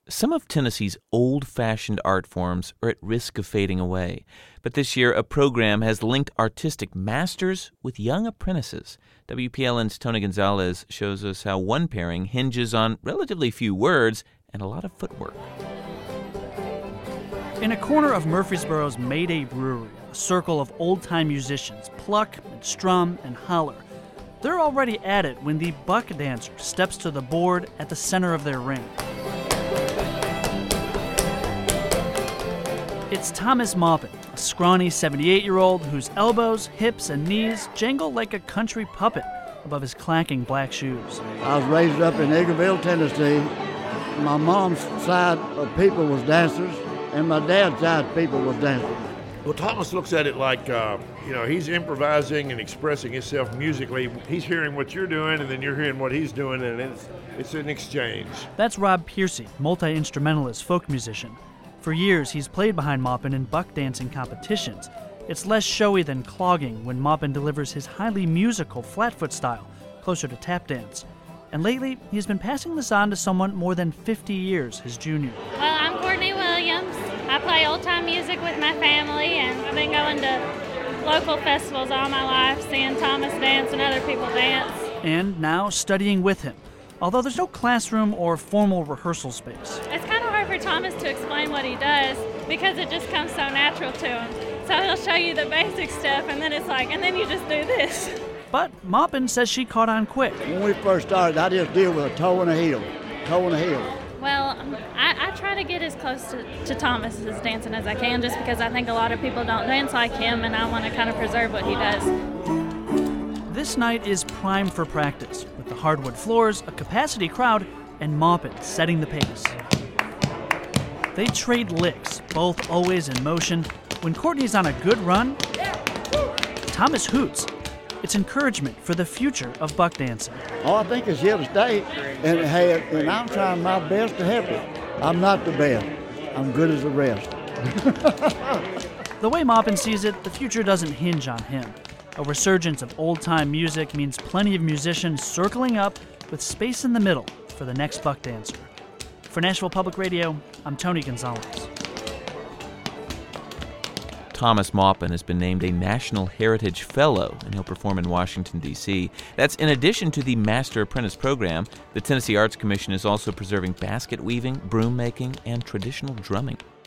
Some of Tennessee's old-fashioned art forms are at risk of fading away. But this year, a program has linked artistic masters with young apprentices. WPLN's Tony Gonzalez shows us how one pairing hinges on relatively few words and a lot of footwork. In a corner of Murfreesboro's Mayday Brewery, a circle of old-time musicians pluck and strum and holler. They're already at it when the buck dancer steps to the board at the center of their ring. It's Thomas Maupin, a scrawny 78-year-old whose elbows, hips, and knees jangle like a country puppet above his clacking black shoes. I was raised up in Eagleville, Tennessee. My mom's side of people was dancers, and my dad's side of people was dancers. Well, Thomas looks at it like, he's improvising and expressing himself musically. He's hearing what you're doing, and then you're hearing what he's doing, and it's an exchange. That's Rob Piercy, multi-instrumentalist folk musician. For years, he's played behind Maupin in buck dancing competitions. It's less showy than clogging when Maupin delivers his highly musical flatfoot style, closer to tap dance. And lately, he's been passing this on to someone more than 50 years his junior. Well, I'm Courtney Williams. I play old-time music with my family, and I've been going to local festivals all my life, seeing Thomas dance and other people dance. And now studying with him, although there's no classroom or formal rehearsal space. It's kind of hard for Thomas to explain what he does because it just comes so natural to him. So he'll show you the basic stuff, and then it's like, and then you just do this. But Maupin says she caught on quick. When we first started, I just deal with a toe and a heel. Well, I try to get as close to Thomas's dancing as I can, just because I think a lot of people don't dance like him, and I want to kind of preserve what he does. This night is prime for practice, with the hardwood floors, a capacity crowd, and Maupin setting the pace. They trade licks, both always in motion. When Courtney's on a good run, Thomas hoots. It's encouragement for the future of buck dancing. Oh, I think it's here to stay, and I'm trying my best to help it. I'm not the best. I'm good as the rest. The way Maupin sees it, the future doesn't hinge on him. A resurgence of old-time music means plenty of musicians circling up with space in the middle for the next buck dancer. For Nashville Public Radio, I'm Tony Gonzalez. Thomas Maupin has been named a National Heritage Fellow, and he'll perform in Washington, D.C. That's in addition to the Master Apprentice program. The Tennessee Arts Commission is also preserving basket weaving, broom making, and traditional drumming.